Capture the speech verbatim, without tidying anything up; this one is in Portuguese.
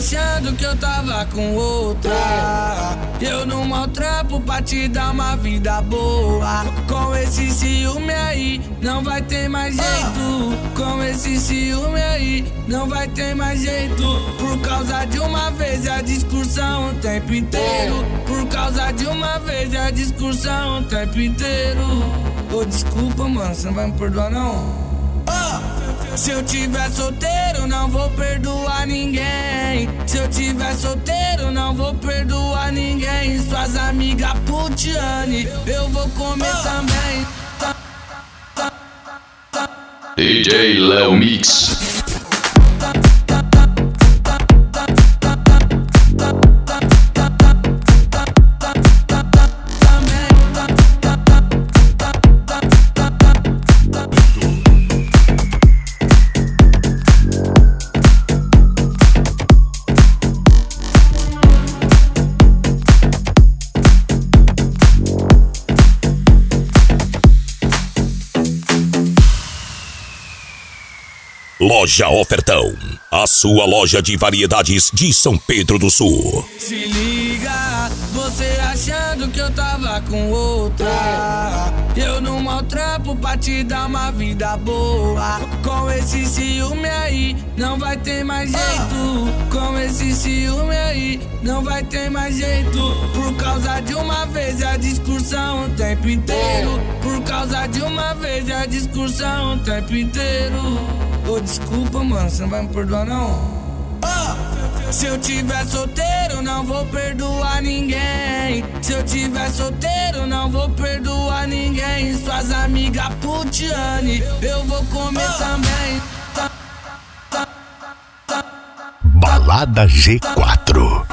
achando que eu tava com outra. Eu não maltrapo pra te dar uma vida boa. Com esse ciúme aí, não vai ter mais jeito. Com esse ciúme aí, não vai ter mais jeito. Por causa de uma vez é a discussão o tempo inteiro. Por causa de uma vez é a discussão o tempo inteiro. Ô, desculpa, mano, você não vai me perdoar, não? Oh, se eu tiver solteiro, não vou perdoar ninguém. Se eu tiver solteiro, não vou perdoar ninguém. Suas amigas putiane, eu vou comer oh. também. D J Léo Mix. Loja Ofertão, a sua loja de variedades de São Pedro do Sul. Se liga, você achando que eu tava com outra. Eu não maltrapo pra te dar uma vida boa. Com esse ciúme aí, não vai ter mais jeito. Com esse ciúme aí, não vai ter mais jeito. Por causa de uma vez é a discussão o tempo inteiro. Por causa de uma vez é a discussão o tempo inteiro. Ô, desculpa, mano, você não vai me perdoar, não? Oh, se eu tiver solteiro, não vou perdoar ninguém. Se eu tiver solteiro, não vou perdoar ninguém. Suas amigas putiane, eu vou comer oh. também. Balada G quatro.